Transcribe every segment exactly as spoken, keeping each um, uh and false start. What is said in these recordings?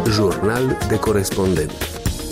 Jurnal de corespondent.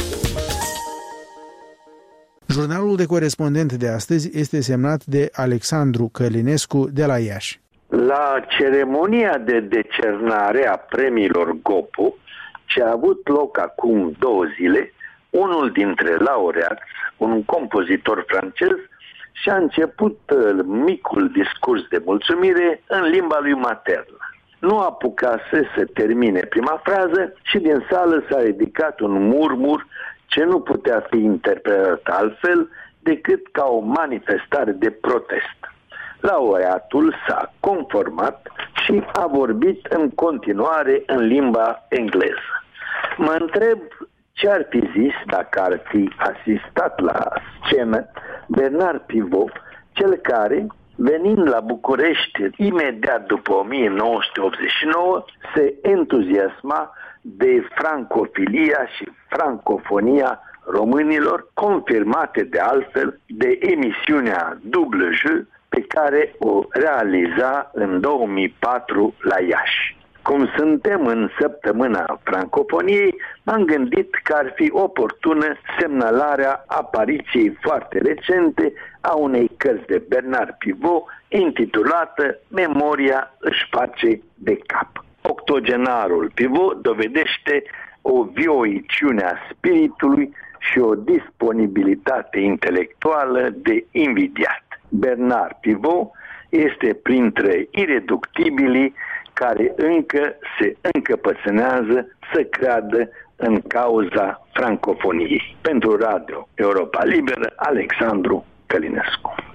Jurnalul de corespondent de astăzi este semnat de Alexandru Călinescu de la Iași. La ceremonia de decernare a premiilor Gopo, ce a avut loc acum două zile, unul dintre laureați, un compozitor francez, și-a început micul discurs de mulțumire în limba lui maternă. Nu apucase să termine prima frază și din sală s-a ridicat un murmur ce nu putea fi interpretat altfel decât ca o manifestare de protest. Laureatul s-a conformat și a vorbit în continuare în limba engleză. Mă întreb ce ar fi zis dacă ar fi asistat la scenă Bernard Pivot, cel care, venind la București imediat după o mie nouă sute optzeci și nouă, se entuziasma de francofilia și francofonia românilor, confirmate de altfel de emisiunea Double Jeu pe care o realiza în două mii patru la Iași. Cum suntem în săptămâna francofoniei, m-am gândit că ar fi oportună semnalarea apariției foarte recente a unei cărți de Bernard Pivot intitulată Memoria își face de cap. Octogenarul Pivot dovedește o vioiciune a spiritului și o disponibilitate intelectuală de invidiat. Bernard Pivot este printre ireductibilii care încă se încăpățânează să creadă în cauza francofoniei. Pentru Radio Europa Liberă, Alexandru Călinescu.